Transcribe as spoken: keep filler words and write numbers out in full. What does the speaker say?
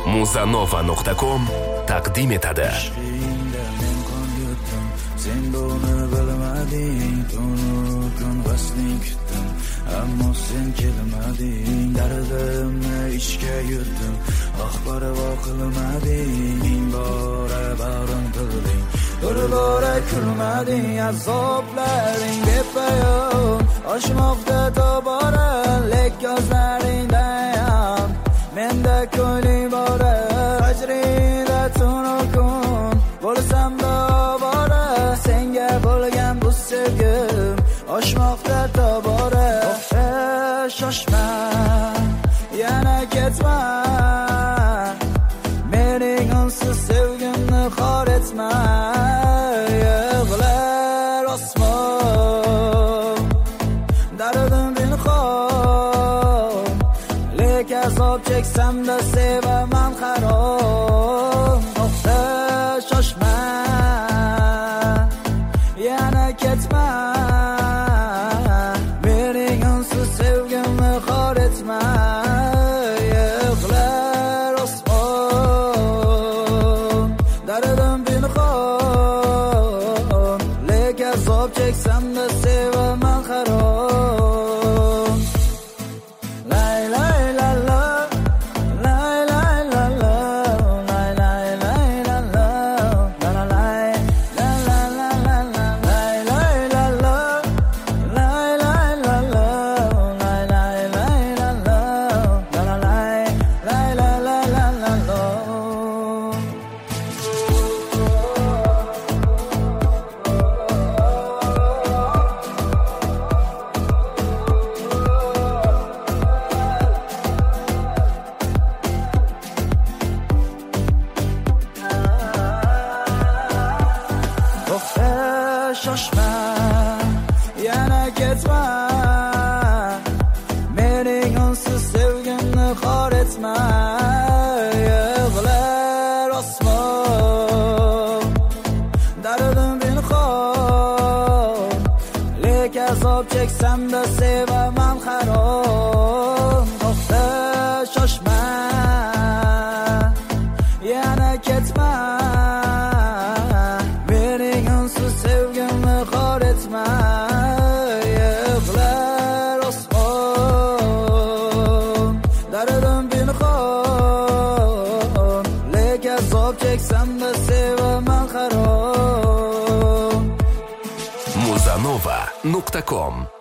muzanova nuqta com taqdim etadi. Sen buni bilmading, tunu-kun vasling kutdim, ammo sen kelmading. Dardimni ichga yutdim, oh parvo qilmading. Ming bora bag'rim tilding, bir bora kulmading. Azoblaring bepayon oshmoqda tobora, lek ko'zlaringdan menda ko'ngling bora. Hajringda tunu-kun bo'lsam tobora, senga bo'lgan bu sevgim oshmoqda tobora. Oh, shoshma, yana ketma, mening unsiz sevgimni xor etma. Yig'lar osmon, dardim pinhon, lek azob cheksam-da sevaman harom. Oh, shoshma, yana ketma, mening unsiz sevgimni xor etma. Yig'lar osmon, dardim pinhon, lek azob cheksam-da sevaman harom. Lay lay la la, lay lay la la, lay lay lay la la, la la lay, la la la la la, lay lay la la, lay lay la la, lay lay lay la la, la la lay, lay la la la la la. Oh, shoshma, yana ketma, mening unsiz sevgimni xor etma. Yig'lar osmon, dardim pinhon, lek azob cheksam-da sevaman harom. Oh, shoshma, yana ketma, mening unsiz sevgimni xor etma. Yig'lar osmon, dardim pinhon, lek azob cheksam-da sevaman harom. muzanova nuqta com